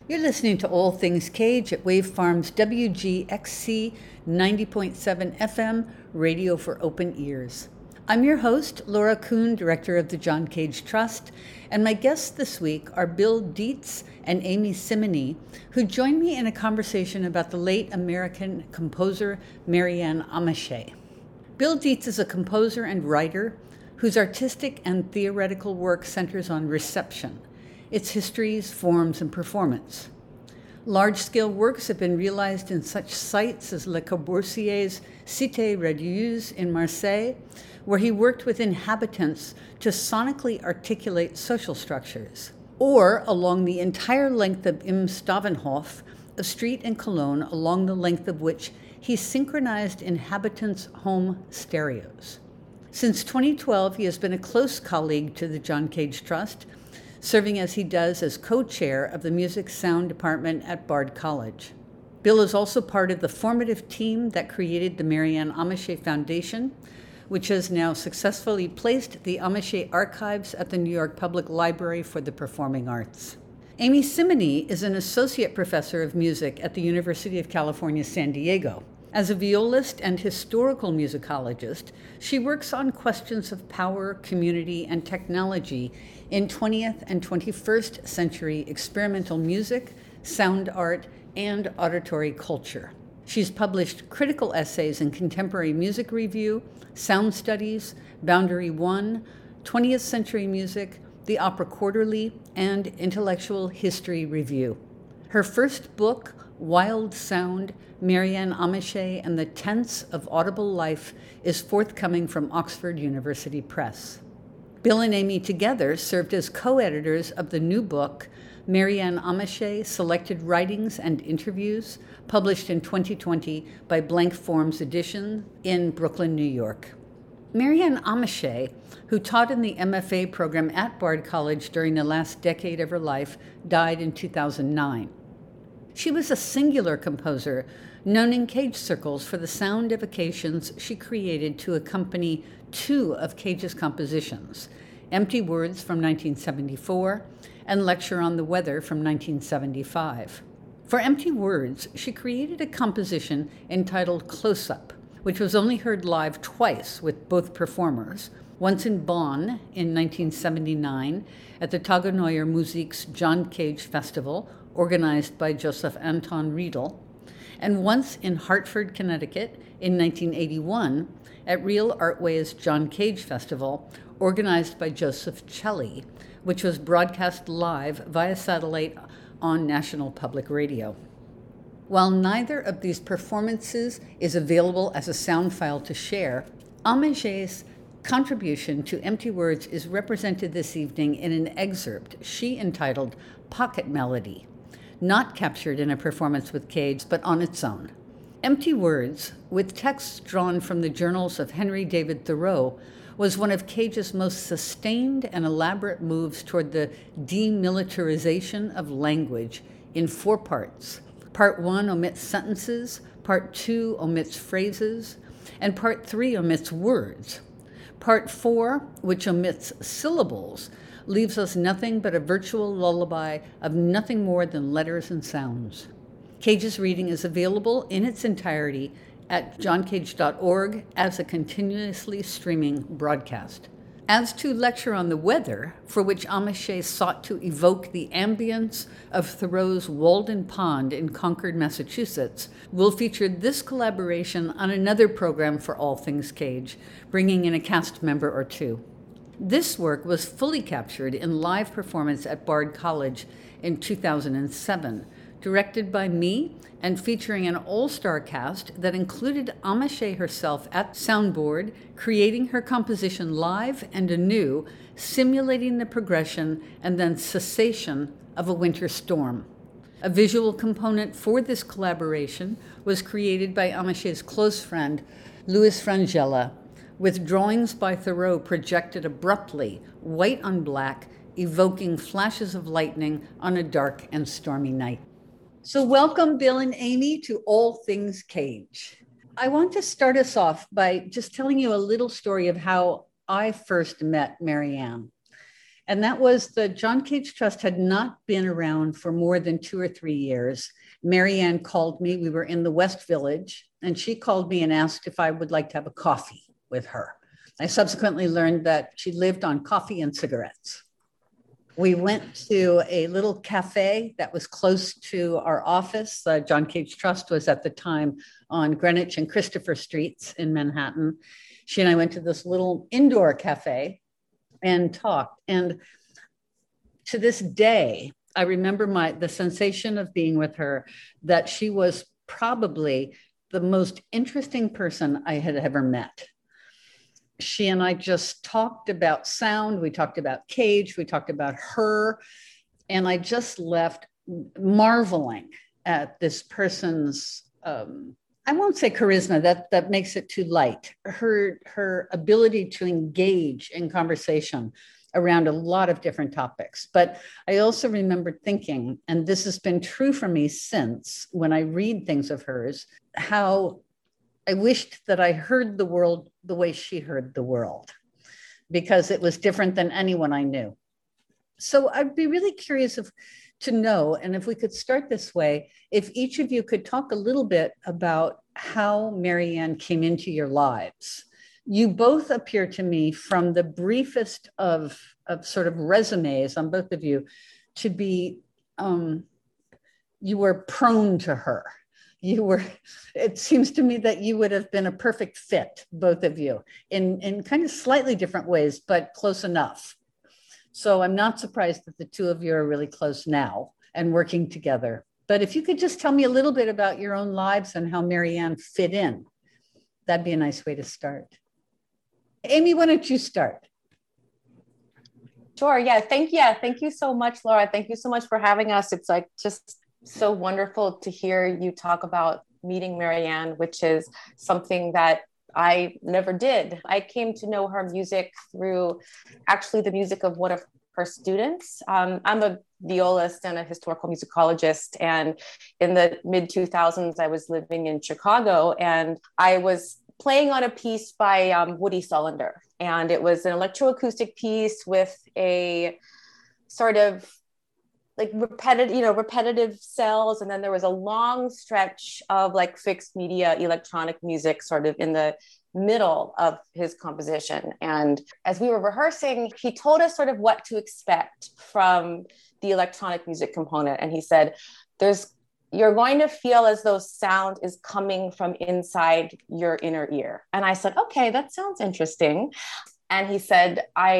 You're listening to All Things Cage at Wave Farms WGXC 90.7 FM, radio for open ears. I'm your host, Laura Kuhn, director of the John Cage Trust, and my guests this week are Bill Dietz and Amy Simony, who join me in a conversation about the late American composer Marianne Ameche. Bill Dietz is a composer and writer whose artistic and theoretical work centers on reception, its histories, forms, and performance. Large-scale works have been realized in such sites as Le Corbusier's Cité Radieuse in Marseille, where he worked with inhabitants to sonically articulate social structures, or along the entire length of Im Stavenhof, a street in Cologne along the length of which he synchronized inhabitants' home stereos. Since 2012, he has been a close colleague to the John Cage Trust, serving as he does as co-chair of the Music Sound Department at Bard College. Bill is also part of the formative team that created the Marianne Ameche Foundation, which has now successfully placed the Ameche archives at the New York Public Library for the Performing Arts. Amy Simony is an associate professor of music at the University of California, San Diego. As a violist and historical musicologist, she works on questions of power, community, and technology in 20th and 21st century experimental music, sound art, and auditory culture. She's published critical essays in Contemporary Music Review, Sound Studies, Boundary One, 20th Century Music, The Opera Quarterly, and Intellectual History Review. Her first book, Wild Sound, Marianne Ameche and the Tense of Audible Life, is forthcoming from Oxford University Press. Bill and Amy together served as co-editors of the new book, Marianne Ameche, Selected Writings and Interviews, published in 2020 by Blank Forms Edition in Brooklyn, New York. Marianne Ameche, who taught in the MFA program at Bard College during the last decade of her life, died in 2009. She was a singular composer, known in Cage circles for the sound evocations she created to accompany two of Cage's compositions, Empty Words from 1974 and Lecture on the Weather from 1975. For Empty Words, she created a composition entitled Close Up, which was only heard live twice with both performers, once in Bonn in 1979 at the Tageneue Musik's John Cage Festival, organized by Joseph Anton Riedel, and once in Hartford, Connecticut in 1981 at Real Artway's John Cage Festival, organized by Joseph Celli, which was broadcast live via satellite on National Public Radio. While neither of these performances is available as a sound file to share, Ameche's contribution to Empty Words is represented this evening in an excerpt she entitled Pocket Melody, not captured in a performance with Cage, but on its own. Empty Words, with texts drawn from the journals of Henry David Thoreau, was one of Cage's most sustained and elaborate moves toward the demilitarization of language in 4 parts. Part 1 omits sentences, Part 2 omits phrases, and Part 3 omits words. Part 4, which omits syllables, leaves us nothing but a virtual lullaby of nothing more than letters and sounds. Cage's reading is available in its entirety at johncage.org as a continuously streaming broadcast. As to Lecture on the Weather, for which Ameche sought to evoke the ambience of Thoreau's Walden Pond in Concord, Massachusetts, we'll feature this collaboration on another program for All Things Cage, bringing in a cast member or two. This work was fully captured in live performance at Bard College in 2007, directed by me and featuring an all-star cast that included Ameche herself at soundboard, creating her composition live and anew, simulating the progression and then cessation of a winter storm. A visual component for this collaboration was created by Ameche's close friend, Louis Frangella, with drawings by Thoreau projected abruptly, white on black, evoking flashes of lightning on a dark and stormy night. So welcome, Bill and Amy, to All Things Cage. I want to start us off by just telling you a little story of how I first met Marianne. And that was the John Cage Trust had not been around for more than 2 or 3 years. Marianne called me. We were in the West Village, and she called me and asked if I would like to have a coffee with her. I subsequently learned that she lived on coffee and cigarettes. We went to a little cafe that was close to our office. John Cage Trust was at the time on Greenwich and Christopher Streets in Manhattan. She and I went to this little indoor cafe and talked. And to this day, I remember the sensation of being with her, that she was probably the most interesting person I had ever met. She and I just talked about sound. We talked about Cage. We talked about her. And I just left marveling at this person's, I won't say charisma, that makes it too light. Her ability to engage in conversation around a lot of different topics. But I also remember thinking, and this has been true for me since when I read things of hers, how I wished that I heard the world the way she heard the world, because it was different than anyone I knew. So I'd be really curious to know, and if we could start this way, if each of you could talk a little bit about how Marianne came into your lives. You both appear to me, from the briefest of sort of resumes on both of you, to be, you were prone to her. It seems to me that you would have been a perfect fit, both of you, in kind of slightly different ways, but close enough. So I'm not surprised that the two of you are really close now and working together. But if you could just tell me a little bit about your own lives and how Marianne fit in, that'd be a nice way to start. Amy, why don't you start? Sure. Yeah. Thank you so much, Laura. Thank you so much for having us. It's like just so wonderful to hear you talk about meeting Marianne, which is something that I never did. I came to know her music through actually the music of one of her students. I'm a violist and a historical musicologist. And in the mid 2000s, I was living in Chicago, and I was playing on a piece by Woody Sullender. And it was an electroacoustic piece with a sort of like repetitive cells. And then there was a long stretch of like fixed media electronic music sort of in the middle of his composition. And as we were rehearsing, he told us sort of what to expect from the electronic music component. And he said, you're going to feel as though sound is coming from inside your inner ear. And I said, okay, that sounds interesting. And he said,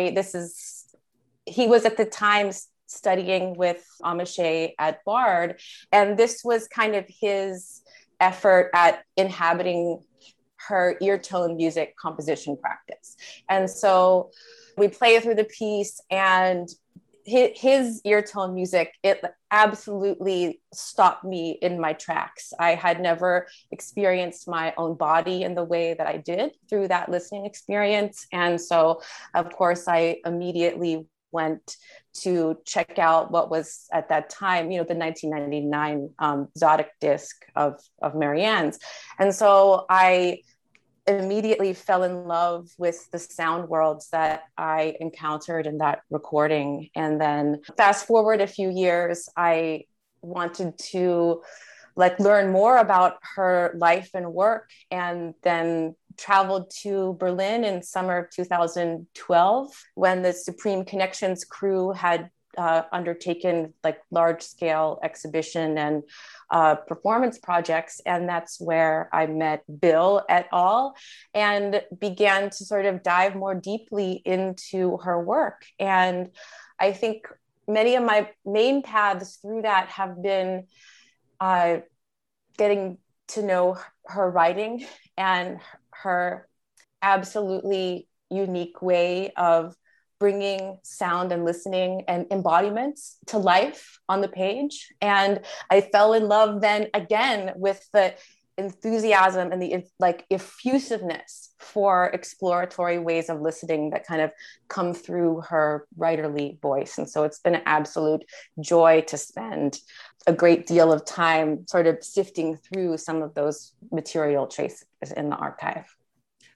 he was at the time studying with Amiche at Bard. And this was kind of his effort at inhabiting her ear tone music composition practice. And so we play through the piece, and his ear tone music, it absolutely stopped me in my tracks. I had never experienced my own body in the way that I did through that listening experience. And so, of course, I immediately went to check out what was at that time, the 1999 Zodic disc of Marianne's. And so I immediately fell in love with the sound worlds that I encountered in that recording. And then fast forward a few years, I wanted to learn more about her life and work, and then traveled to Berlin in summer of 2012 when the Supreme Connections crew had undertaken large scale exhibition and performance projects. And that's where I met Bill et al. And began to sort of dive more deeply into her work. And I think many of my main paths through that have been getting to know her writing and her absolutely unique way of bringing sound and listening and embodiments to life on the page. And I fell in love then again with the enthusiasm and the effusiveness for exploratory ways of listening that kind of come through her writerly voice. And so it's been an absolute joy to spend a great deal of time sort of sifting through some of those material traces in the archive.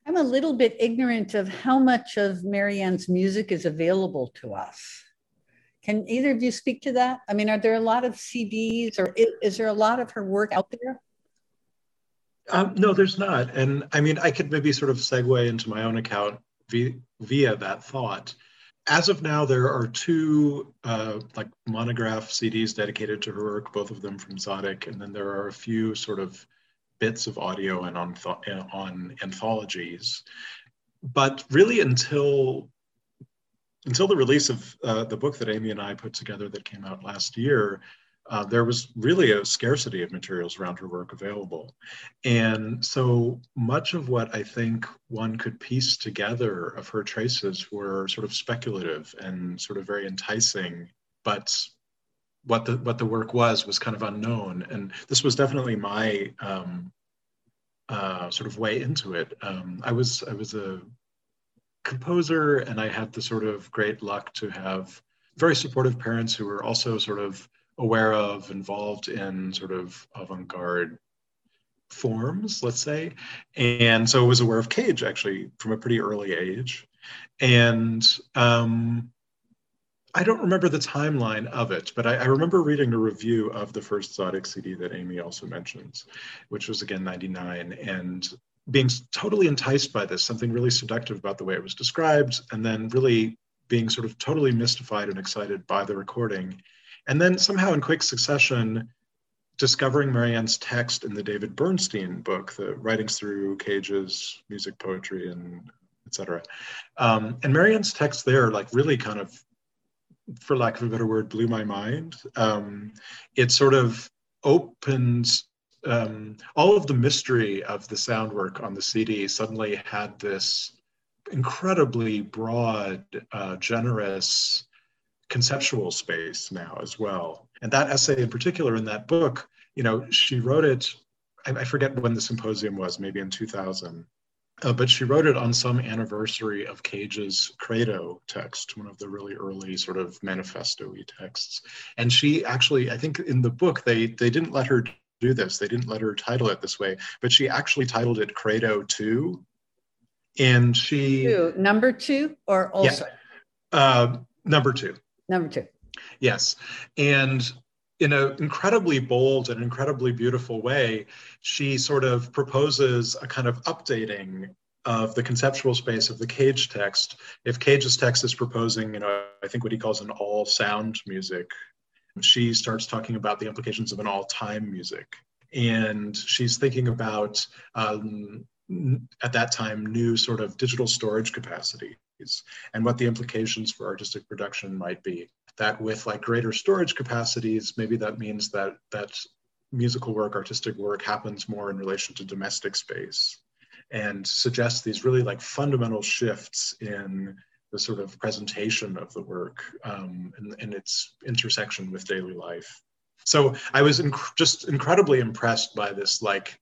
I'm a little bit ignorant of how much of Marianne's music is available to us. Can either of you speak to that? I mean, are there a lot of CDs or is there a lot of her work out there? No, there's not. And I mean, I could maybe sort of segue into my own account via that thought. As of now, there are two like monograph CDs dedicated to her work, both of them from Tzadik, and then there are a few sort of bits of audio and on anthologies. But really, until the release of the book that Amy and I put together that came out last year, there was really a scarcity of materials around her work available. And so much of what I think one could piece together of her traces were sort of speculative and sort of very enticing, but what the work was kind of unknown. And this was definitely my sort of way into it. I was a composer, and I had the sort of great luck to have very supportive parents who were also sort of aware of, involved in sort of avant-garde forms, let's say. And so I was aware of Cage actually from a pretty early age. And I don't remember the timeline of it, but I remember reading a review of the first Tzadik CD that Amy also mentions, which was again 99, and being totally enticed by this, something really seductive about the way it was described, and then really being sort of totally mystified and excited by the recording. And then somehow in quick succession, discovering Marianne's text in the David Bernstein book, the Writings Through Cage's Music, Poetry, and etc. And Marianne's text there, like really kind of, for lack of a better word, blew my mind. It sort of opens all of the mystery of the sound work on the CD suddenly had this incredibly broad, generous conceptual space now as well. And that essay in particular in that book, you know, she wrote it, I forget when the symposium was, maybe in 2000, but she wrote it on some anniversary of Cage's Credo text, one of the really early sort of manifesto-y texts. And she actually, I think in the book, they didn't let her do this. They didn't let her title it this way, but she actually titled it Credo 2. And she... Number 2 or also? Yeah, number 2. Number 2. Yes. And in an incredibly bold and incredibly beautiful way, she sort of proposes a kind of updating of the conceptual space of the Cage text. If Cage's text is proposing, you know, I think what he calls an all sound music, she starts talking about the implications of an all time music. And she's thinking about, at that time, new sort of digital storage capacities and what the implications for artistic production might be. That with like greater storage capacities, maybe that means that musical work, artistic work happens more in relation to domestic space, and suggests these really like fundamental shifts in the sort of presentation of the work and its intersection with daily life. So I was just incredibly impressed by this, like,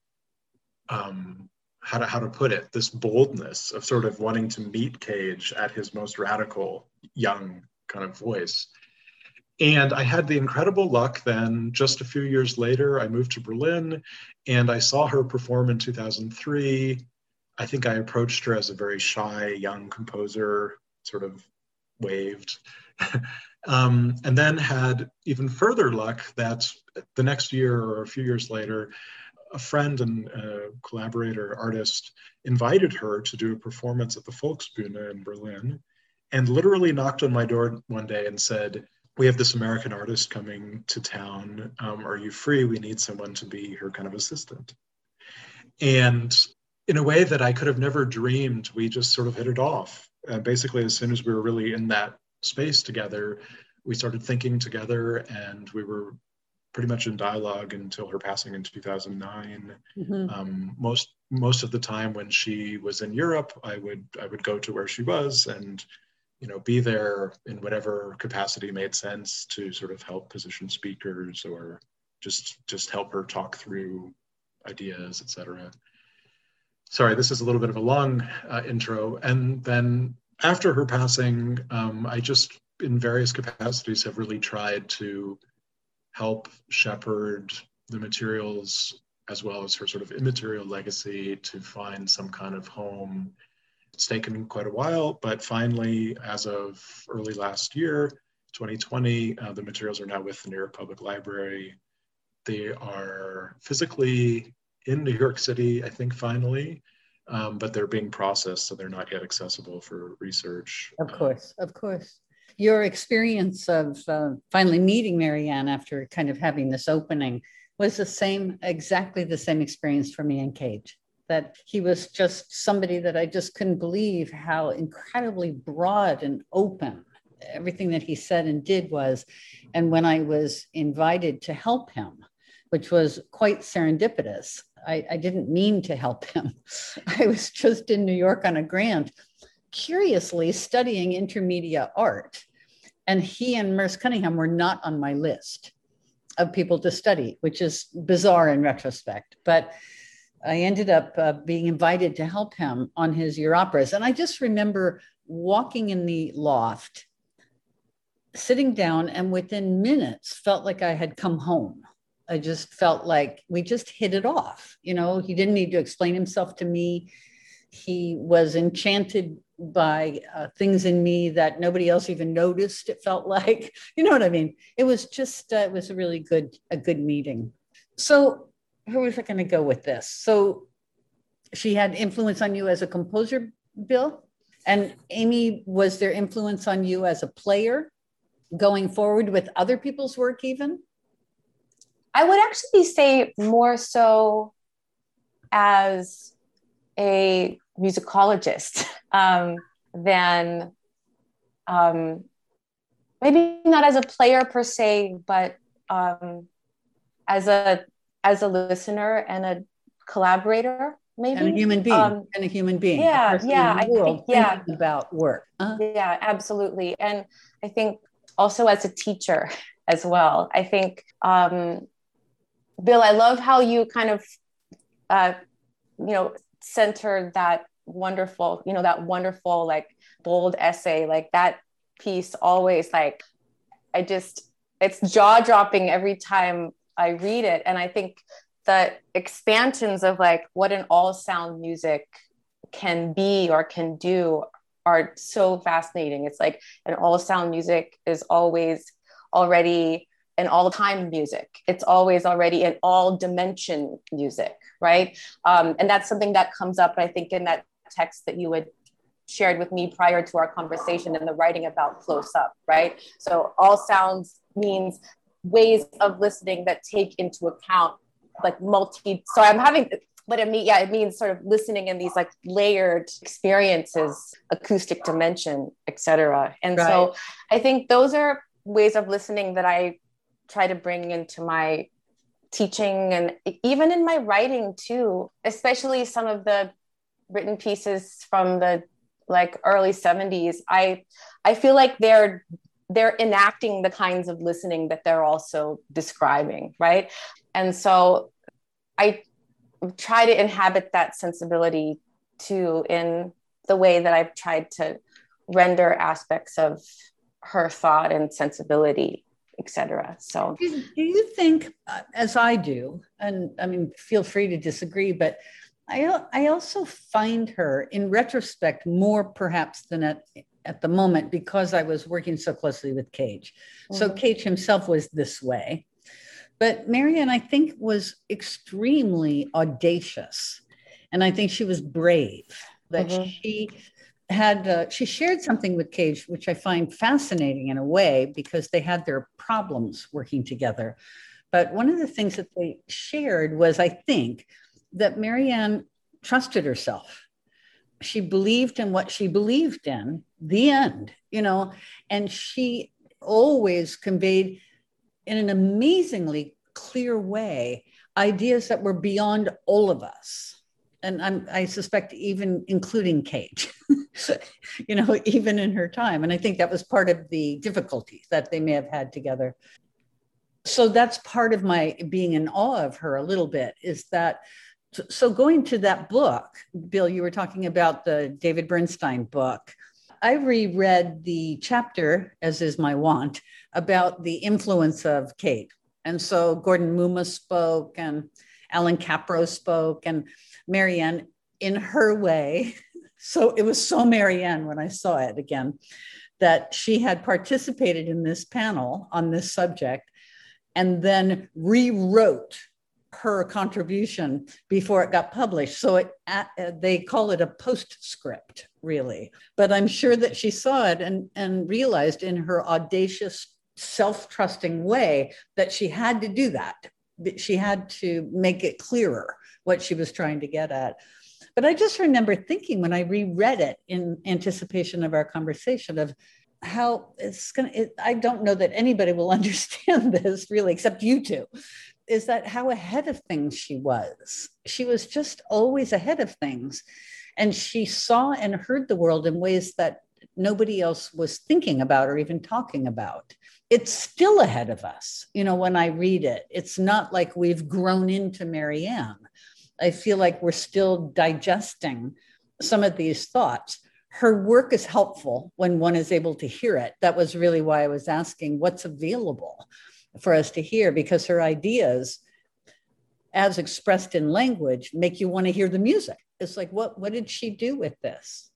how to put it, this boldness of sort of wanting to meet Cage at his most radical, young kind of voice. And I had the incredible luck then, just a few years later, I moved to Berlin and I saw her perform in 2003. I think I approached her as a very shy young composer, sort of waved. And then had even further luck that the next year or a few years later, a friend and collaborator, artist, invited her to do a performance at the Volksbühne in Berlin, and literally knocked on my door one day and said, "We have this American artist coming to town. Are you free? We need someone to be her kind of assistant." And in a way that I could have never dreamed, we just sort of hit it off. Basically, as soon as we were really in that space together, we started thinking together, and we were pretty much in dialogue until her passing in 2009. Mm-hmm. Most of the time when she was in Europe, I would go to where she was and, you know, be there in whatever capacity made sense to sort of help position speakers or just help her talk through ideas, etc. Sorry, this is a little bit of a long intro. And then after her passing, I just, in various capacities, have really tried to help shepherd the materials as well as her sort of immaterial legacy, to find some kind of home. It's taken quite a while, but finally, as of early last year, 2020, the materials are now with the New York Public Library. They are physically in New York City, I think, finally, but they're being processed, so they're not yet accessible for research. Of course, of course. Your experience of finally meeting Marianne after kind of having this opening was exactly the same experience for me and Cage. That he was just somebody that I just couldn't believe how incredibly broad and open everything that he said and did was. And when I was invited to help him, which was quite serendipitous, I didn't mean to help him. I was just in New York on a grant, curiously studying intermedia art. And he and Merce Cunningham were not on my list of people to study, which is bizarre in retrospect. But I ended up being invited to help him on his year operas. And I just remember walking in the loft, sitting down, and within minutes felt like I had come home. I just felt like we just hit it off. You know, he didn't need to explain himself to me. He was enchanted by things in me that nobody else even noticed, it felt like. You know what I mean? It was just, it was a really good meeting. So where was I going to go with this? So she had influence on you as a composer, Bill? And Amy, was there influence on you as a player going forward with other people's work even? I would actually say more so as a musicologist than maybe not as a player per se, but as a listener and a collaborator, maybe. And a human being. Yeah, I think, thinking about work. Yeah, absolutely. And I think also as a teacher as well. I think, Bill, I love how you kind of, center that wonderful, like bold essay, like that piece always, like, it's jaw dropping every time I read it. And I think the expansions of like what an all sound music can be or can do are so fascinating. It's like an all sound music is always already an all-time music. It's always already an all-dimension music, right? And that's something that comes up, I think, in that text that you had shared with me prior to our conversation in the writing about Close Up, right? So all sounds means ways of listening that take into account like it means sort of listening in these like layered experiences, acoustic dimension, etc. And right. So I think those are ways of listening that I try to bring into my teaching and even in my writing too, especially some of the written pieces from the like early 70s. I feel like they're enacting the kinds of listening that they're also describing, right? And so I try to inhabit that sensibility too in the way that I've tried to render aspects of her thought and sensibility, etc. So do you think, as I do, and I mean, feel free to disagree, but I also find her in retrospect more perhaps than at the moment, because I was working so closely with Cage. Mm-hmm. So Cage himself was this way. But Marianne, I think, was extremely audacious. And I think she was brave, that mm-hmm. she shared something with Cage, which I find fascinating in a way, because they had their problems working together. But one of the things that they shared was, I think, that Marianne trusted herself. She believed in what she believed in, the end, and she always conveyed in an amazingly clear way ideas that were beyond all of us. And I suspect even including Cage, even in her time. And I think that was part of the difficulty that they may have had together. So that's part of my being in awe of her a little bit, is that, so going to that book, Bill, you were talking about the David Bernstein book. I reread the chapter, as is my wont, about the influence of Cage. And so Gordon Muma spoke, and Alan Capro spoke, and Marianne in her way. So it was so Marianne when I saw it again, that she had participated in this panel on this subject and then rewrote her contribution before it got published. So they call it a postscript, really. But I'm sure that she saw it and realized in her audacious, self-trusting way that she had to do that. She had to make it clearer what she was trying to get at. But I just remember thinking when I reread it in anticipation of our conversation of how I don't know that anybody will understand this really, except you two, is that how ahead of things she was. She was just always ahead of things. And she saw and heard the world in ways that nobody else was thinking about or even talking about. It's still ahead of us. When I read it, it's not like we've grown into Marianne. I feel like we're still digesting some of these thoughts. Her work is helpful when one is able to hear it. That was really why I was asking what's available for us to hear, because her ideas, as expressed in language, make you want to hear the music. It's like, what did she do with this?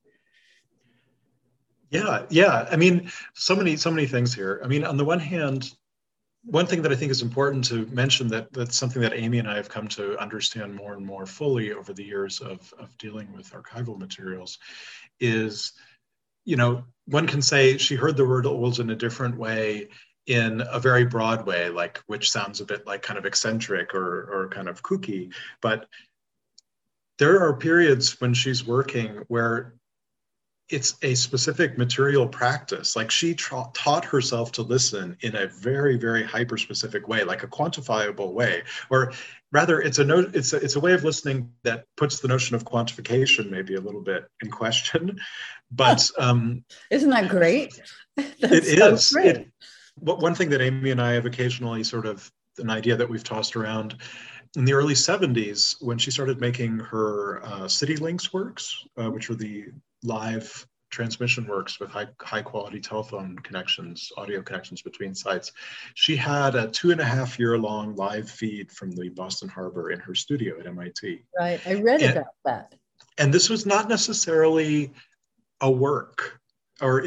Yeah. I mean, so many things here. I mean, on the one hand, one thing that I think is important to mention that's something that Amy and I have come to understand more and more fully over the years of dealing with archival materials is, one can say she heard the word old in a different way, in a very broad way, which sounds a bit like kind of eccentric or kind of kooky. But there are periods when she's working where it's a specific material practice. Like she taught herself to listen in a very, very hyper-specific way, like a quantifiable way, or rather it's a way of listening that puts the notion of quantification maybe a little bit in question. But isn't that great? It is. Great. One thing that Amy and I have occasionally sort of an idea that we've tossed around in the early 70s when she started making her City Links works, which were the live transmission works with high quality telephone connections, audio connections between sites. She had a 2.5 year long live feed from the Boston Harbor in her studio at MIT. Right, I read about that. And this was not necessarily a work, or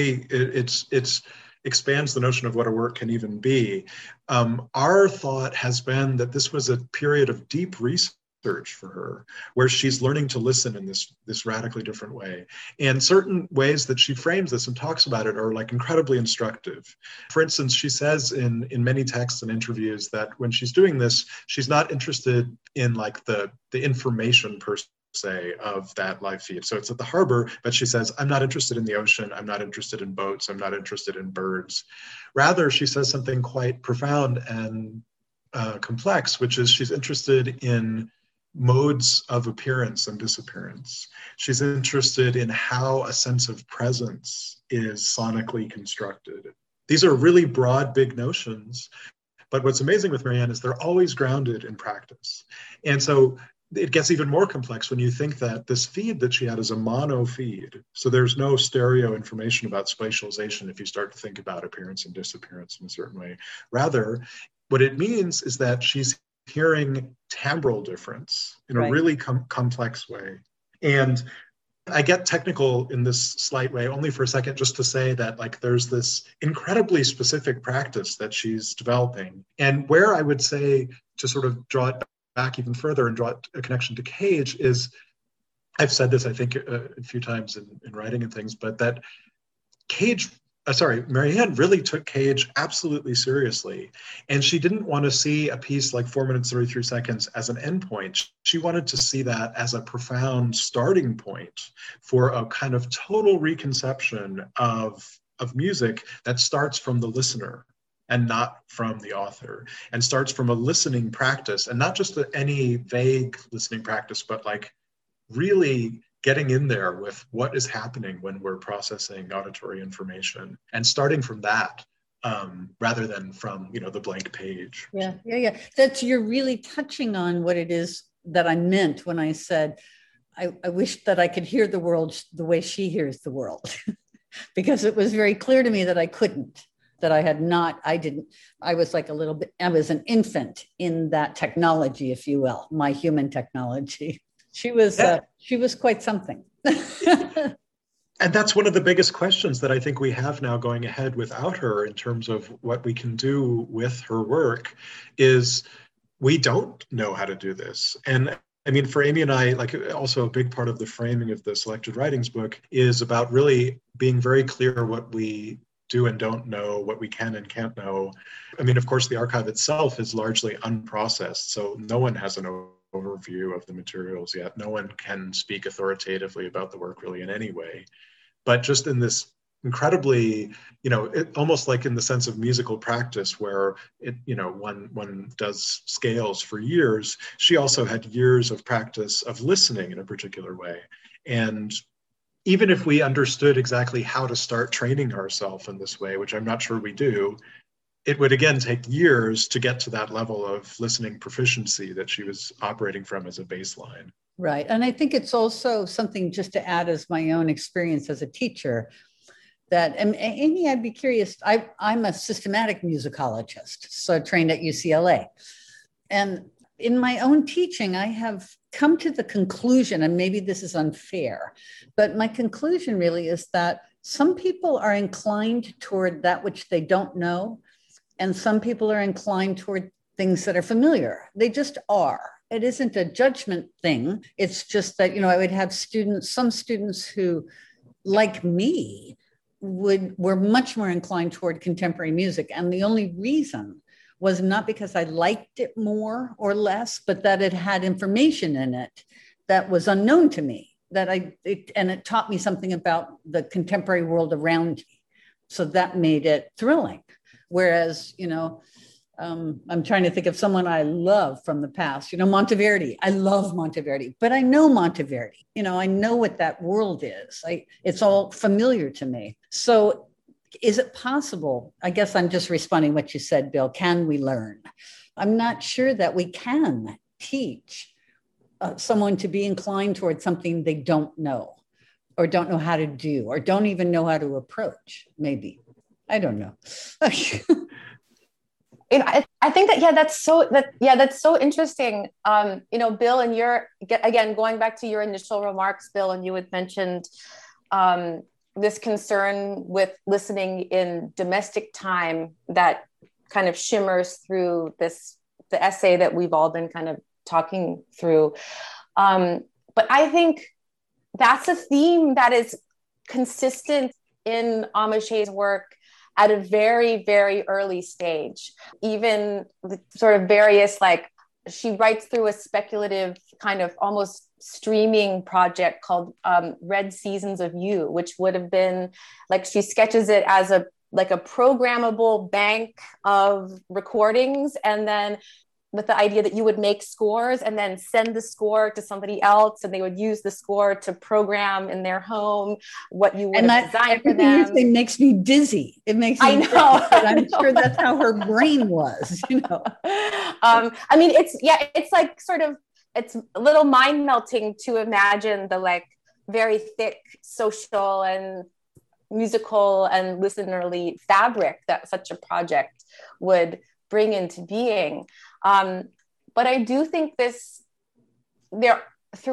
it's expands the notion of what a work can even be. Our thought has been that this was a period of deep research for her, where she's learning to listen in this radically different way. And certain ways that she frames this and talks about it are like incredibly instructive. For instance, she says in many texts and interviews that when she's doing this, she's not interested in like the information per se of that live feed. So it's at the harbor, but she says, I'm not interested in the ocean. I'm not interested in boats. I'm not interested in birds. Rather, she says something quite profound and complex, which is she's interested in modes of appearance and disappearance. She's interested in how a sense of presence is sonically constructed. These are really broad, big notions, but what's amazing with Marianne is they're always grounded in practice. And so it gets even more complex when you think that this feed that she had is a mono feed. So there's no stereo information about spatialization if you start to think about appearance and disappearance in a certain way. Rather, what it means is that she's hearing timbral difference in a really complex way. And I get technical in this slight way only for a second, just to say that like there's this incredibly specific practice that she's developing. And where I would say to sort of draw it back even further and draw a connection to Cage is, I've said this I think a few times in writing and things, but that Marianne really took Cage absolutely seriously. And she didn't want to see a piece like 4 minutes, 33 seconds as an endpoint. She wanted to see that as a profound starting point for a kind of total reconception of music that starts from the listener and not from the author, and starts from a listening practice, and not just any vague listening practice, but like really getting in there with what is happening when we're processing auditory information, and starting from that rather than from the blank page. Yeah. You're really touching on what it is that I meant when I said I wish that I could hear the world the way she hears the world, because it was very clear to me that I couldn't. that I was like a little bit, I was an infant in that technology, if you will, my human technology. She was quite something. And that's one of the biggest questions that I think we have now going ahead without her in terms of what we can do with her work is we don't know how to do this. And I mean, for Amy and I, like also a big part of the framing of the Selected Writings book is about really being very clear what we do and don't know, what we can and can't know. I mean, of course, the archive itself is largely unprocessed, so no one has an overview of the materials yet. No one can speak authoritatively about the work really in any way. But just in this incredibly, almost like in the sense of musical practice where one does scales for years, she also had years of practice of listening in a particular way. And even if we understood exactly how to start training ourselves in this way, which I'm not sure we do, it would again take years to get to that level of listening proficiency that she was operating from as a baseline. Right. And I think it's also something just to add as my own experience as a teacher that, and Amy, I'd be curious, I'm a systematic musicologist, so trained at UCLA. And in my own teaching, I have come to the conclusion, and maybe this is unfair, but my conclusion really is that some people are inclined toward that which they don't know, and some people are inclined toward things that are familiar. They just are. It isn't a judgment thing. It's just that, I would have some students who, like me, were much more inclined toward contemporary music. And the only reason was not because I liked it more or less, but that it had information in it that was unknown to me, and it taught me something about the contemporary world around me. So that made it thrilling. Whereas, I'm trying to think of someone I love from the past, Monteverdi. I love Monteverdi, but I know Monteverdi. I know what that world is. It's all familiar to me. So is it possible? I guess I'm just responding to what you said, Bill. Can we learn? I'm not sure that we can teach someone to be inclined towards something they don't know or don't know how to do or don't even know how to approach, maybe. I don't know. I think that's so interesting. Bill, and again, going back to your initial remarks, Bill, and you had mentioned this concern with listening in domestic time that kind of shimmers through the essay that we've all been kind of talking through. But I think that's a theme that is consistent in Amashe's work at a very, very early stage. Even the sort of various, she writes through a speculative kind of almost streaming project called Red Seasons of You, which would have been she sketches it as a programmable bank of recordings, and then with the idea that you would make scores and then send the score to somebody else, and they would use the score to program in their home what you would have designed for them. It makes me dizzy. It makes me I know. Dizzy, but I'm sure that's how her brain was, I mean, it's a little mind melting to imagine the very thick social and musical and listenerly fabric that such a project would bring into being. But I do think there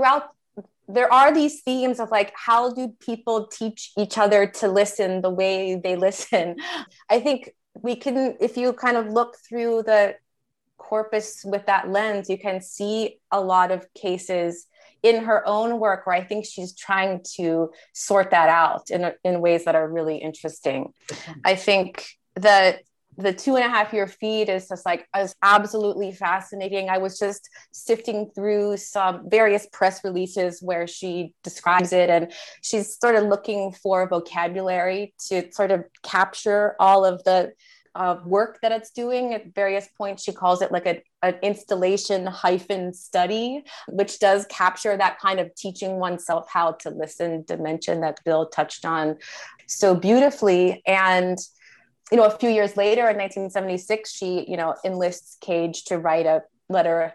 are these themes of how do people teach each other to listen the way they listen. I think we can, if you kind of look through the corpus with that lens, you can see a lot of cases in her own work where I think she's trying to sort that out in ways that are really interesting. I think that the 2.5 year feed is just is absolutely fascinating. I was just sifting through some various press releases where she describes it, and she's sort of looking for vocabulary to sort of capture all of the work that it's doing. At various points, she calls it an installation study, which does capture that kind of teaching oneself how to listen dimension that Bill touched on so beautifully. And a few years later, in 1976, she, enlists Cage to write a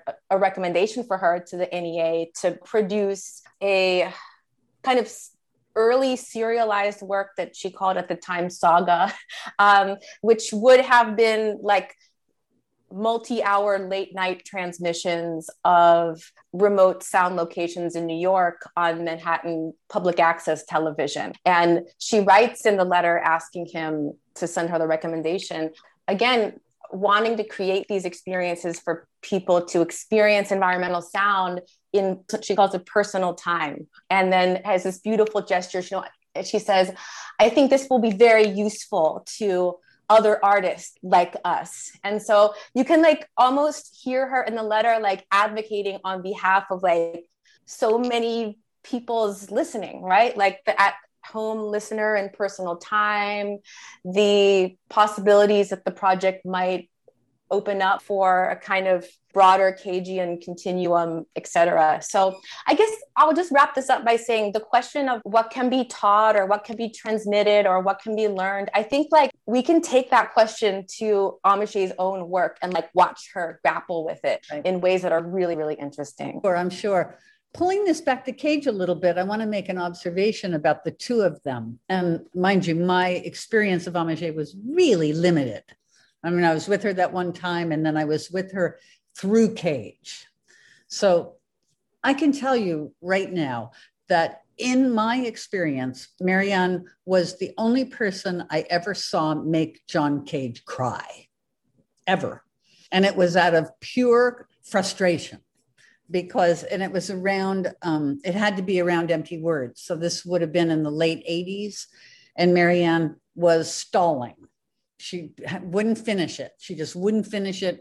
recommendation for her to the NEA to produce a kind of early serialized work that she called at the time Saga, which would have been like multi-hour late night transmissions of remote sound locations in New York on Manhattan public access television. And she writes in the letter asking him to send her the recommendation, again, wanting to create these experiences for people to experience environmental sound in, she calls it personal time. And then has this beautiful gesture. She says, I think this will be very useful to other artists like us. And so you can like almost hear her in the letter, like advocating on behalf of like so many people's listening, right? Like the at home listener and personal time, the possibilities that the project might open up for a kind of broader Cagean continuum, et cetera. So I guess I'll just wrap this up by saying the question of what can be taught or what can be transmitted or what can be learned, I think like we can take that question to Amashe's own work and like watch her grapple with it in ways that are really, really interesting. I'm sure. Pulling this back to Cage a little bit, I want to make an observation about the two of them. And mind you, my experience of Amashe was really limited. I mean, I was with her that one time, and then I was with her through Cage. So I can tell you right now that in my experience, Marianne was the only person I ever saw make John Cage cry, ever. And it was out of pure frustration because, and it was around, it had to be around Empty Words. So this would have been in the late 80s, and Marianne was stalling. She wouldn't finish it. She just wouldn't finish it.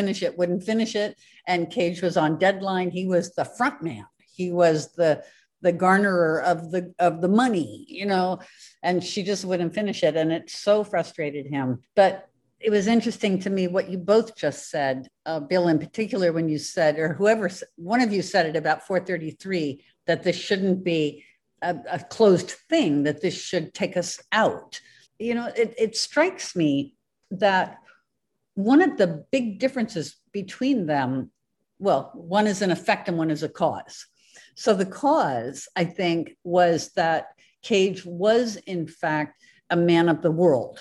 And Cage was on deadline. He was the front man. He was the garnerer of the money, you know, and she just wouldn't finish it. And it so frustrated him. But it was interesting to me what you both just said, Bill, in particular, when you said, or whoever, one of you said it about 433, that this shouldn't be a closed thing, that this should take us out. You know, it strikes me that one of the big differences between them, well, one is an effect and one is a cause. So the cause, I think, was that Cage was, in fact, a man of the world.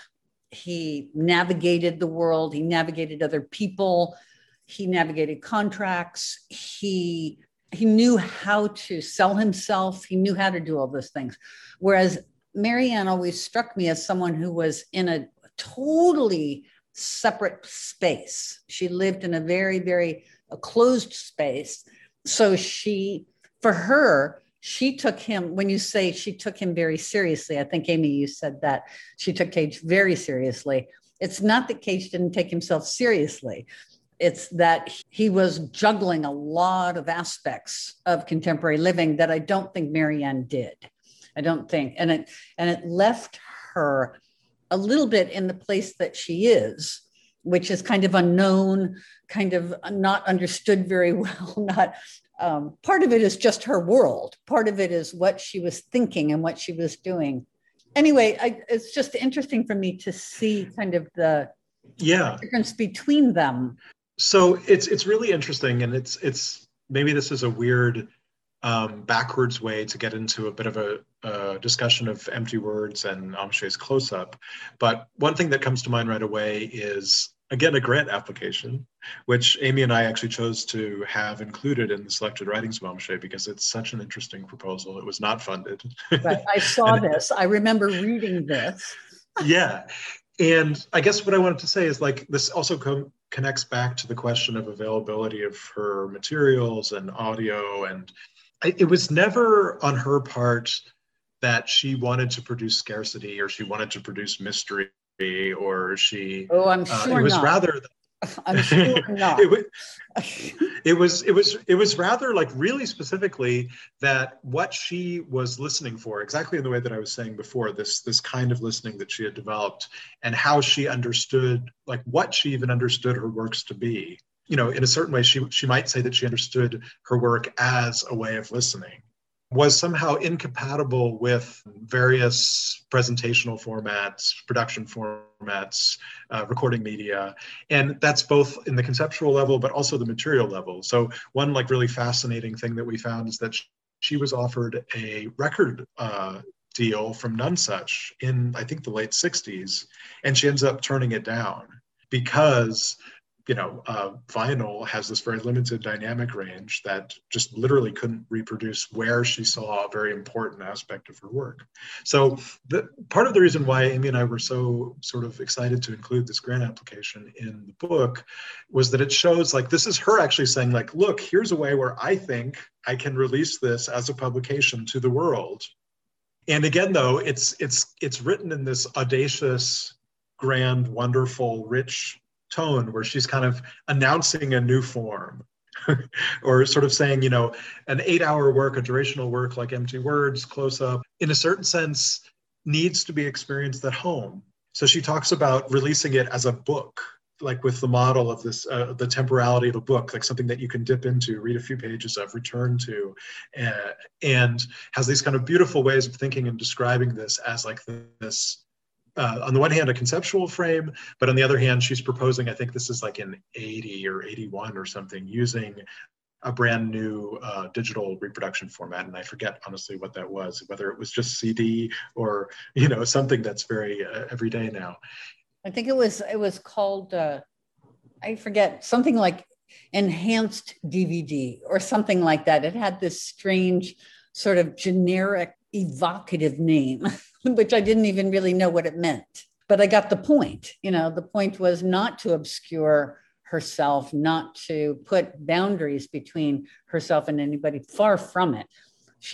He navigated the world. He navigated other people. He navigated contracts. He knew how to sell himself. He knew how to do all those things. Whereas Marianne always struck me as someone who was in a totally separate space. She lived in a very, very closed space. So for her, she took him, when you say she took him very seriously, I think, Amy, you said that she took Cage very seriously. It's not that Cage didn't take himself seriously. It's that he was juggling a lot of aspects of contemporary living that I don't think Marianne did. I don't think, and it left her a little bit in the place that she is, which is kind of unknown, kind of not understood very well. Not part of it is just her world. Part of it is what she was thinking and what she was doing. Anyway, it's just interesting for me to see kind of the difference between them. So it's really interesting, and it's maybe this is a weird backwards way to get into a bit of a discussion of Empty Words and Amashe's Close-Up. But one thing that comes to mind right away is, again, a grant application, which Amy and I actually chose to have included in the selected writings of Amashe because it's such an interesting proposal. It was not funded. Right. I saw this. I remember reading this. Yeah. And I guess what I wanted to say is, like, this also connects back to the question of availability of her materials and audio. And it was never on her part that she wanted to produce scarcity or she wanted to produce mystery or she. Oh, I'm sure it was not. rather. I'm sure not. It was rather, like, really specifically that what she was listening for, exactly in the way that I was saying before, this kind of listening that she had developed, and how she understood, like, what she even understood her works to be. You know, in a certain way, she might say that she understood her work as a way of listening, was somehow incompatible with various presentational formats, production formats, recording media. And that's both in the conceptual level, but also the material level. So one, like, really fascinating thing that we found is that she was offered a record deal from Nonesuch in, I think, the late 60s. And she ends up turning it down because, vinyl has this very limited dynamic range that just literally couldn't reproduce where she saw a very important aspect of her work. So part of the reason why Amy and I were so sort of excited to include this grant application in the book was that it shows, like, this is her actually saying, like, look, here's a way where I think I can release this as a publication to the world. And again, though, it's written in this audacious, grand, wonderful, rich tone where she's kind of announcing a new form or sort of saying, an 8-hour work, a durational work like Empty Words, Close Up, in a certain sense, needs to be experienced at home. So she talks about releasing it as a book, like with the model of this, the temporality of a book, like something that you can dip into, read a few pages of, return to, and has these kind of beautiful ways of thinking and describing this as like this, on the one hand, a conceptual frame, but on the other hand, she's proposing, I think this is like in 80 or 81 or something, using a brand new digital reproduction format. And I forget honestly what that was, whether it was just CD or, something that's very everyday now. I think it was called, I forget, something like enhanced DVD or something like that. It had this strange sort of generic evocative name, which I didn't even really know what it meant. But I got the point. The point was not to obscure herself, not to put boundaries between herself and anybody. Far from it. She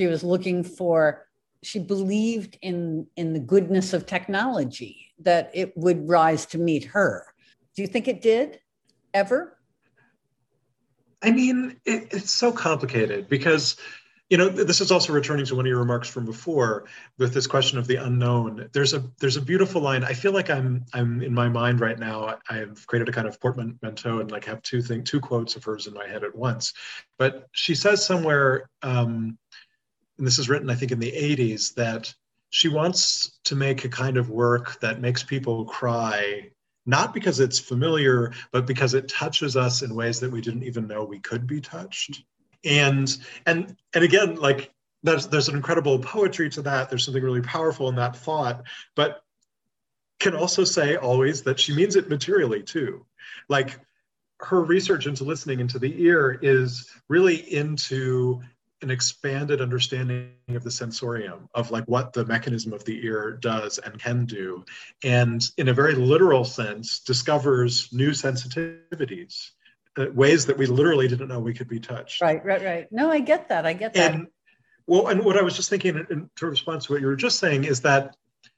believed in the goodness of technology, that it would rise to meet her. Do you think it did ever? I mean, it's so complicated because, this is also returning to one of your remarks from before with this question of the unknown. There's a beautiful line. I feel like I'm in my mind right now. I've created a kind of portmanteau and like have two quotes of hers in my head at once. But she says somewhere, and this is written, I think, in the 80s, that she wants to make a kind of work that makes people cry, not because it's familiar, but because it touches us in ways that we didn't even know we could be touched. And again, like there's an incredible poetry to that. There's something really powerful in that thought, but can also say always that she means it materially too. Like her research into listening into the ear is really into an expanded understanding of the sensorium, of like what the mechanism of the ear does and can do. And in a very literal sense, discovers new sensitivities, ways that we literally didn't know we could be touched. Right. No, I get that. And what I was just thinking in response to what you were just saying is that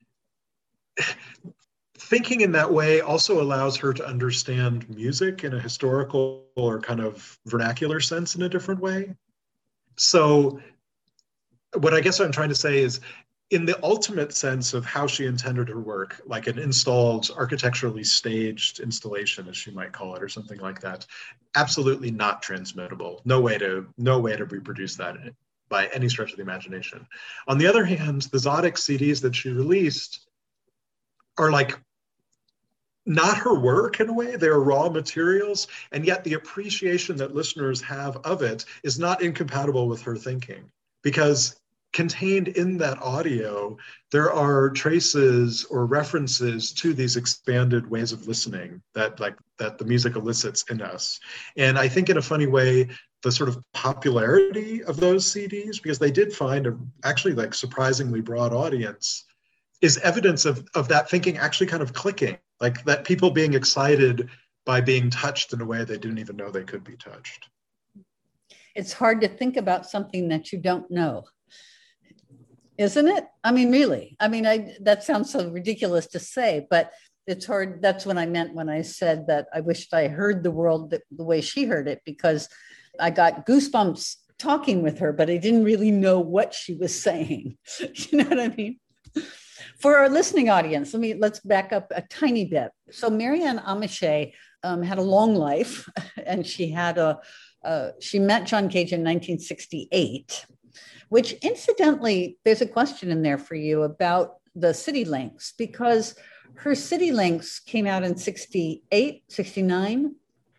thinking in that way also allows her to understand music in a historical or kind of vernacular sense in a different way. So what I guess I'm trying to say is, in the ultimate sense of how she intended her work, like an installed, architecturally staged installation, as she might call it, or something like that, absolutely not transmittable. No way to reproduce that by any stretch of the imagination. On the other hand, the Tzadik CDs that she released are like not her work in a way. They're raw materials, and yet the appreciation that listeners have of it is not incompatible with her thinking, because contained in that audio, there are traces or references to these expanded ways of listening that the music elicits in us. And I think in a funny way, the sort of popularity of those CDs, because they did find a actually like surprisingly broad audience, is evidence of that thinking actually kind of clicking, like that people being excited by being touched in a way they didn't even know they could be touched. It's hard to think about something that you don't know. Isn't it? I mean, really. I mean, that sounds so ridiculous to say, but it's hard. That's what I meant when I said that I wished I heard the world the way she heard it, because I got goosebumps talking with her, but I didn't really know what she was saying. You know what I mean? For our listening audience, let's back up a tiny bit. So Marianne Ameche had a long life, and she met John Cage in 1968. Which incidentally, there's a question in there for you about the City Links, because her City Links came out in 68, 69.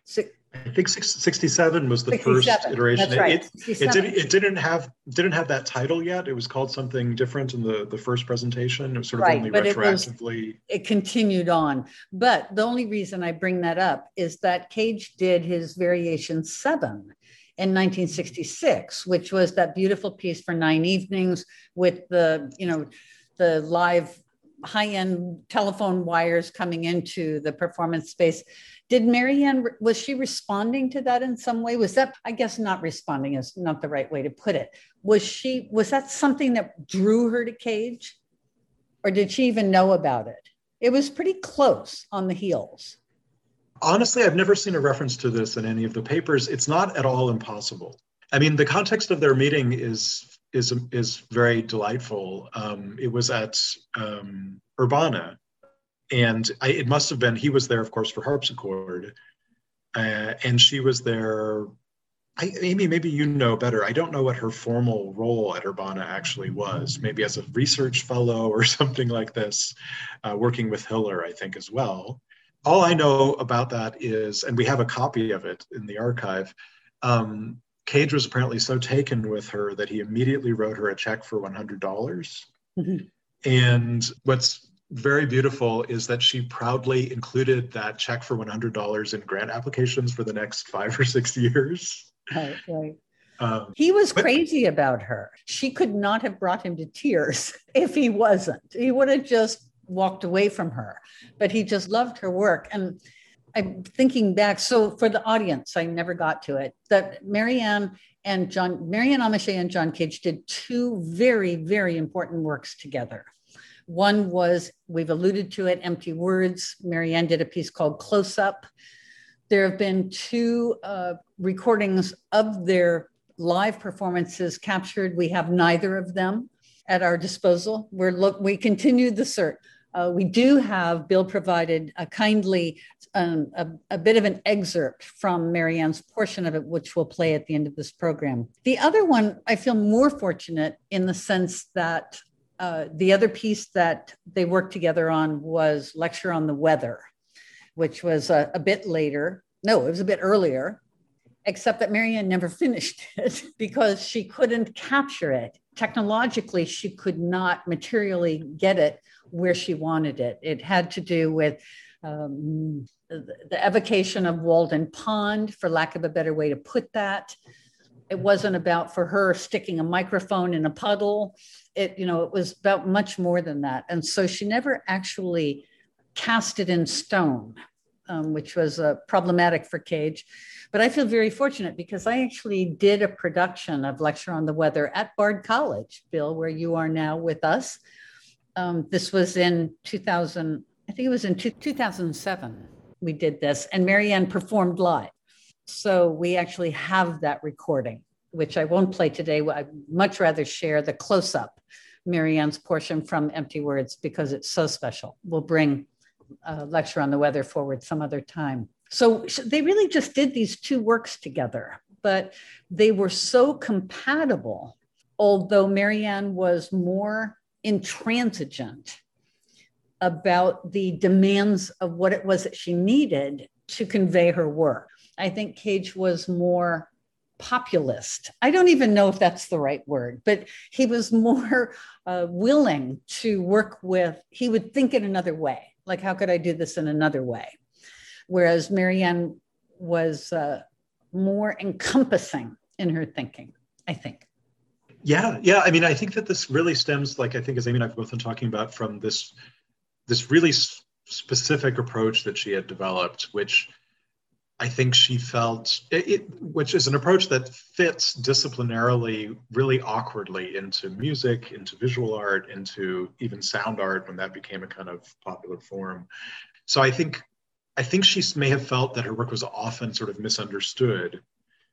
I think 67 was the first 67. iteration. That's right. It didn't have that title yet. It was called something different in the first presentation. It was sort of only retroactively. It continued on. But the only reason I bring that up is that Cage did his Variation 7 in 1966, which was that beautiful piece for 9 evenings with the live high-end telephone wires coming into the performance space. Did Marianne, was she responding to that in some way? Was that, I guess not responding is not the right way to put it. Was that something that drew her to Cage? Or did she even know about it? It was pretty close on the heels. Honestly, I've never seen a reference to this in any of the papers. It's not at all impossible. I mean, the context of their meeting is very delightful. It was at Urbana. And it must have been, he was there, of course, for harpsichord. And she was there, Amy, maybe you know better. I don't know what her formal role at Urbana actually was, maybe as a research fellow or something like this, working with Hiller, I think, as well. All I know about that is, and we have a copy of it in the archive, Cage was apparently so taken with her that he immediately wrote her a check for $100. Mm-hmm. And what's very beautiful is that she proudly included that check for $100 in grant applications for the next 5 or 6 years. Right. He was crazy about her. She could not have brought him to tears if he wasn't. He would have just walked away from her, but he just loved her work. And I'm thinking back, so for the audience, I never got to it, that Marianne Ameche and John Cage did 2 very, very important works together. One was, we've alluded to it, Empty Words. Marianne did a piece called Close Up. There have been 2 recordings of their live performances captured. We have neither of them at our disposal. We continued the search. We do have, Bill provided a kindly, a bit of an excerpt from Marianne's portion of it, which we'll play at the end of this program. The other one, I feel more fortunate in the sense that the other piece that they worked together on was Lecture on the Weather, which was a bit later. No, it was a bit earlier, except that Marianne never finished it because she couldn't capture it. Technologically, she could not materially get it where she wanted it. It had to do with the evocation of Walden Pond, for lack of a better way to put that. It wasn't about, for her, sticking a microphone in a puddle. It was about much more than that. And so she never actually cast it in stone, which was problematic for Cage. But I feel very fortunate because I actually did a production of Lecture on the Weather at Bard College, Bill, where you are now with us. This was in 2000, I think it was in 2007 we did this, and Marianne performed live. So we actually have that recording, which I won't play today. I'd much rather share the close-up, Marianne's portion from Empty Words, because it's so special. We'll bring Lecture on the Weather forward some other time. So they really just did these 2 works together, but they were so compatible, although Marianne was more intransigent about the demands of what it was that she needed to convey her work. I think Cage was more populist. I don't even know if that's the right word, but he was more willing to work with, he would think in another way. Like, how could I do this in another way? Whereas Marianne was more encompassing in her thinking, I think. Yeah. I mean, I think that this really stems, like, I think as Amy and I have both been talking about, from this really specific approach that she had developed, which I think she felt, which is an approach that fits disciplinarily really awkwardly into music, into visual art, into even sound art when that became a kind of popular form. So I think she may have felt that her work was often sort of misunderstood.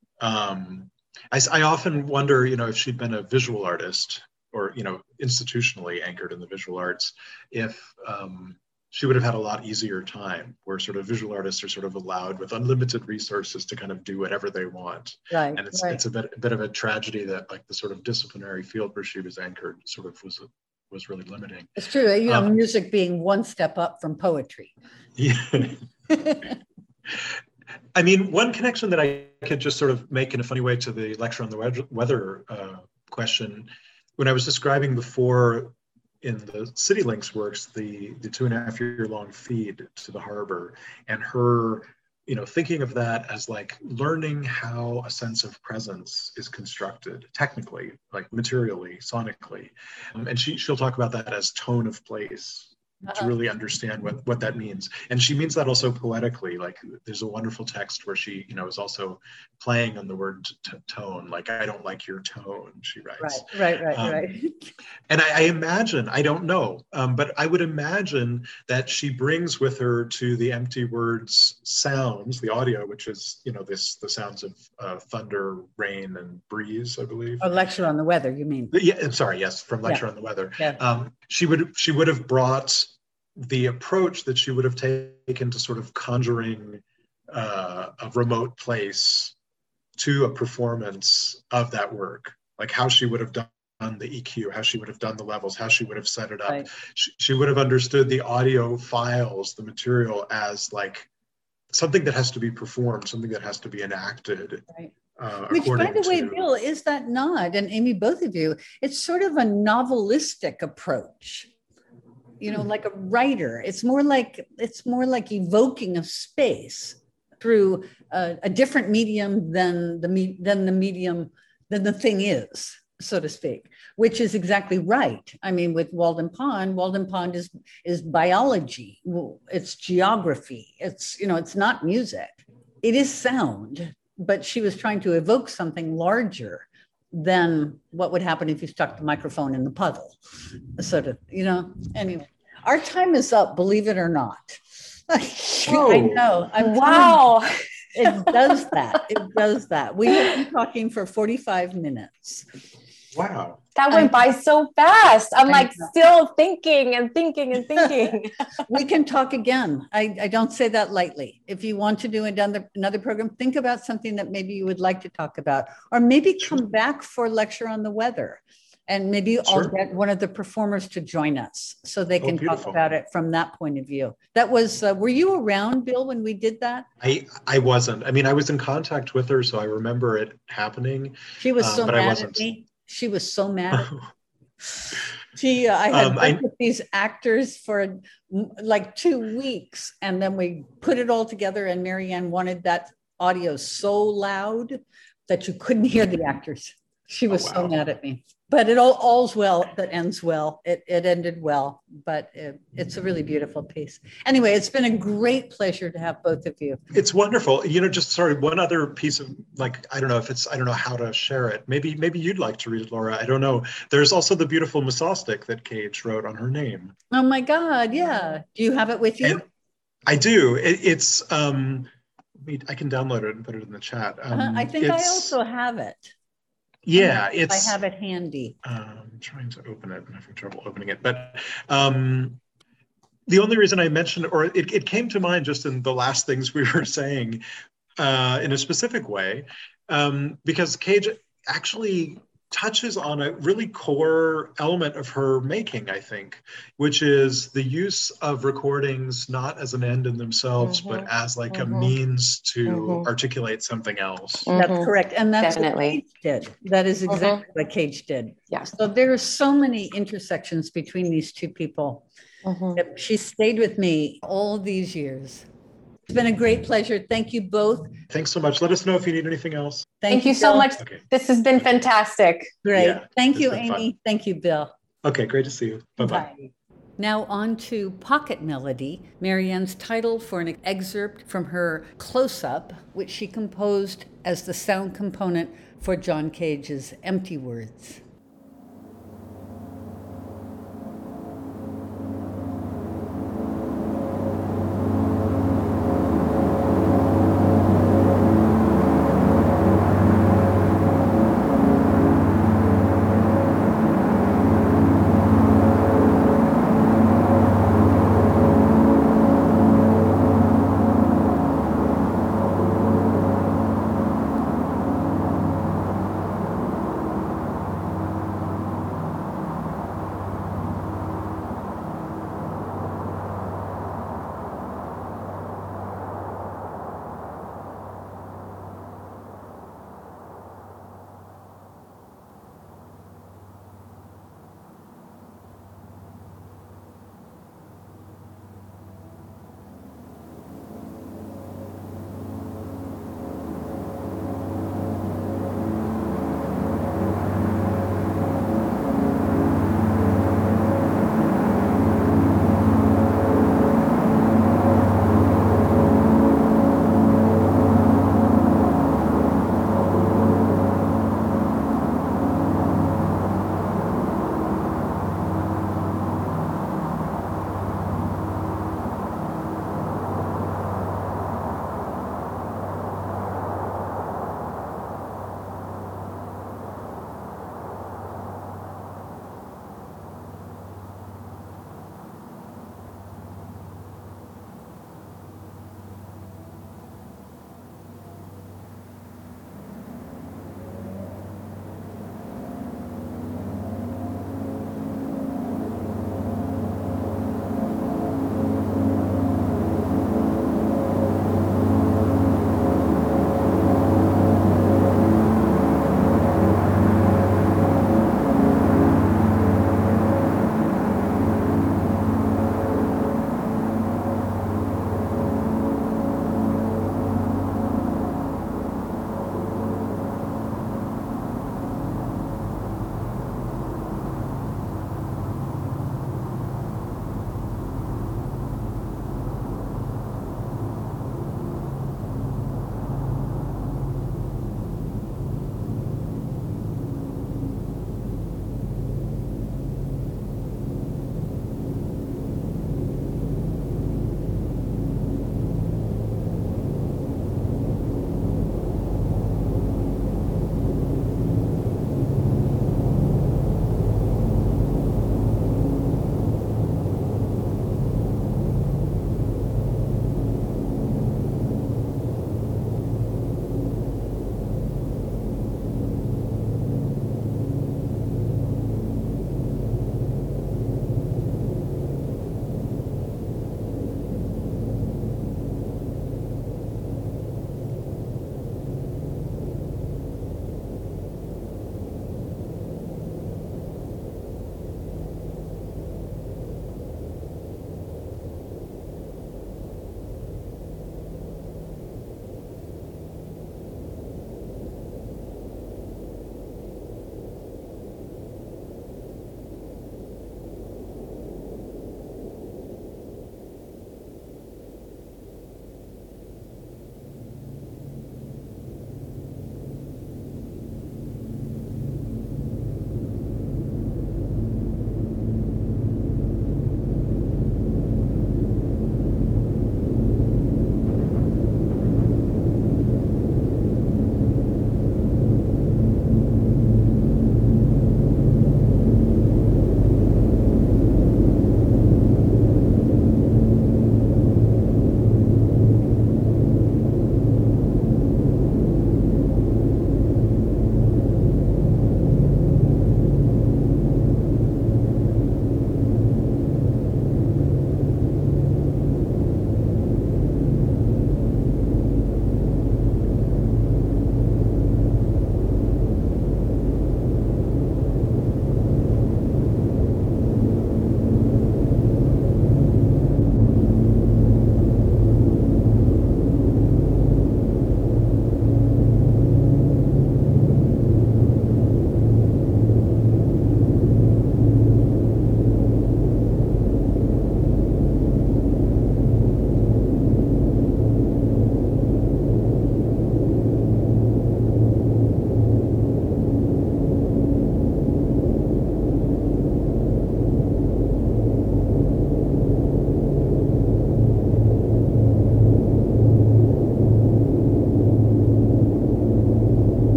I often wonder, if she'd been a visual artist or, institutionally anchored in the visual arts, if she would have had a lot easier time, where sort of visual artists are sort of allowed with unlimited resources to kind of do whatever they want. Right. And it's a bit of a tragedy that, like, the sort of disciplinary field where she was anchored sort of was really limiting. It's true. Music being one step up from poetry. Yeah. I mean, one connection that I could just sort of make in a funny way to the lecture on the weather question, when I was describing before in the CityLinks works, the 2.5 year long feed to the harbor, and her, thinking of that as like learning how a sense of presence is constructed technically, like materially, sonically. And she'll talk about that as tone of place, to really understand what that means. And she means that also poetically. Like there's a wonderful text where she, is also playing on the word tone. Like, I don't like your tone, she writes. Right. And I imagine, I don't know, but I would imagine that she brings with her to the Empty Words sounds, the audio, which is, the sounds of thunder, rain, and breeze, I believe. A lecture on the weather, you mean? Yeah, I'm sorry, yes, from Lecture on the Weather. Yeah. She would have brought the approach that she would have taken to sort of conjuring a remote place to a performance of that work, like how she would have done the EQ, how she would have done the levels, how she would have set it up. Right. She would have understood the audio files, the material, as like something that has to be performed, something that has to be enacted. Right. Which, by the way, Bill, is that not, and Amy, both of you, it's sort of a novelistic approach. Like a writer, it's more like evoking a space through a different medium than the thing is, so to speak, which is exactly right. I mean, with Walden Pond is biology, it's geography, it's not music, it is sound, but she was trying to evoke something larger than what would happen if you stuck the microphone in the puddle, sort of, Anyway, our time is up, believe it or not. I know. Wow. It does that. We have been talking for 45 minutes. Wow. That went by so fast. I'm still thinking and thinking and thinking. We can talk again. I don't say that lightly. If you want to do another program, think about something that maybe you would like to talk about, or maybe come back for a lecture on the weather. And maybe I'll get one of the performers to join us so they can talk about it from that point of view. That was, were you around, Bill, when we did that? I wasn't. I mean, I was in contact with her, so I remember it happening. She was so mad at me. She was so mad at me. I had worked with these actors for like 2 weeks, and then we put it all together, and Marianne wanted that audio so loud that you couldn't hear the actors. She was so mad at me. But it all's well that ends well. It ended well, but it's a really beautiful piece. Anyway, it's been a great pleasure to have both of you. It's wonderful. Just one other piece of, like, I don't know how to share it. Maybe you'd like to read it, Laura. I don't know. There's also the beautiful Misostic that Cage wrote on her name. Oh my God, yeah. Do you have it with you? And I do. It's I can download it and put it in the chat. I think I also have it. Yeah, I have it handy. I'm trying to open it. I'm having trouble opening it. But the only reason I mentioned, or it came to mind just in the last things we were saying in a specific way, because Cage actually touches on a really core element of her making, I think, which is the use of recordings not as an end in themselves, but as like a means to articulate something else. That's correct. And that's Definitely. what Cage did. That is exactly what Cage did. Yeah. So there are so many intersections between these two people. She stayed with me all these years. It's been a great pleasure. Thank you both. Thanks so much. Let us know if you need anything else. Thank you so much. Okay. This has been fantastic. Great. Yeah, Thank you, Amy. Fun. Thank you, Bill. Okay, great to see you. Bye-bye. Bye. Now on to Pocket Melody, Marianne's title for an excerpt from her Close-Up, which she composed as the sound component for John Cage's Empty Words.